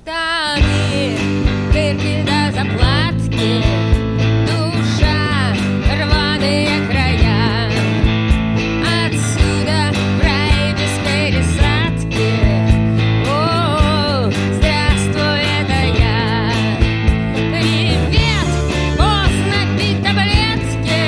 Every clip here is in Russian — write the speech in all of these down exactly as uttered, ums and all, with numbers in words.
Штаны, дырки до заплатки, душа, рваные края. Отсюда в рай без пересадки. О, здравствуй, это я. Привет, поздно пить таблетки.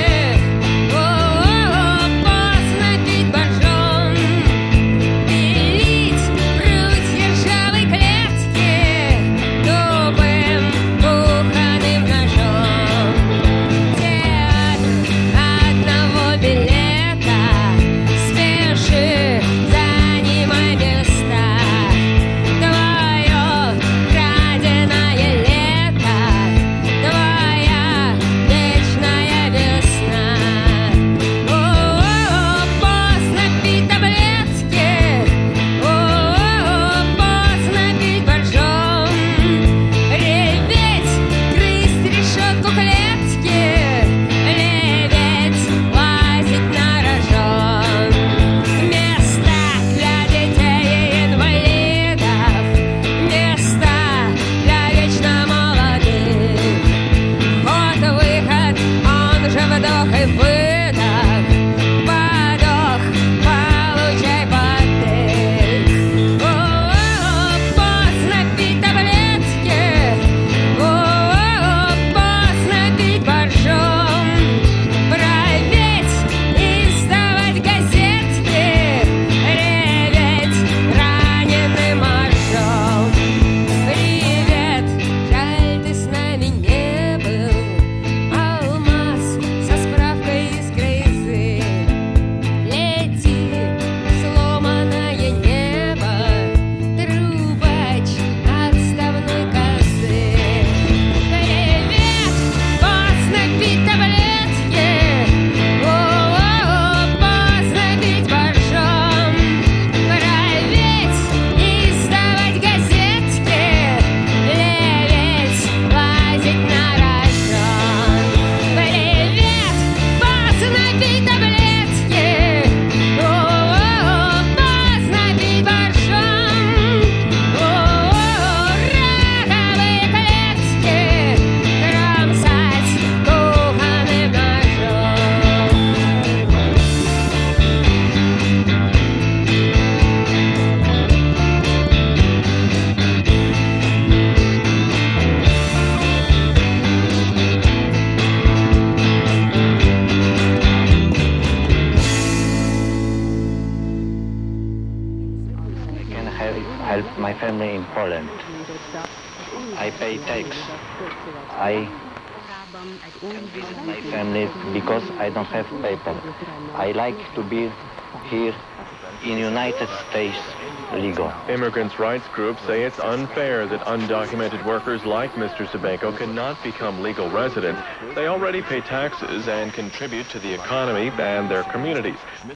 О, поздно пить боржом. Пилить прутья ржавой клетки тупым кухонным ножом. Театр одного билета. Спеши, занимай места. Твое краденое лето, твоя вечная весна. О, поздно пить таблетки. О, поздно пить боржом. Реветь, грызть решетку клетки, леветь, лазить на рожон. Место для детей и инвалидов, место для вечно молодых. Вход-выход, он же вдох и выдох. Подох, получай подых. О, поздно пить таблетки. О, поздно пить боржом. Править и сдавать газетки, реветь раненым ожом. Привет, жаль, ты с нами не был. Алмаз со справкой из грязы. Лети, сломанное небо, трубач отставной косы. Привет, поздно пить таблетки. О, поздно пить боржом. Править и сдавать газетки, леветь, лазить на рожон. Привет, поздно пить таблетки. О, поздно пить боржом. О, раковые клетки кромсать кухонным ножом. I can help, help my family in Poland. I pay tax. I can visit my family because I don't have paper. I like to be here in United States legal. Immigrants' rights groups say it's unfair that undocumented workers like Mister Sabenko cannot become legal residents. They already pay taxes and contribute to the economy and their communities.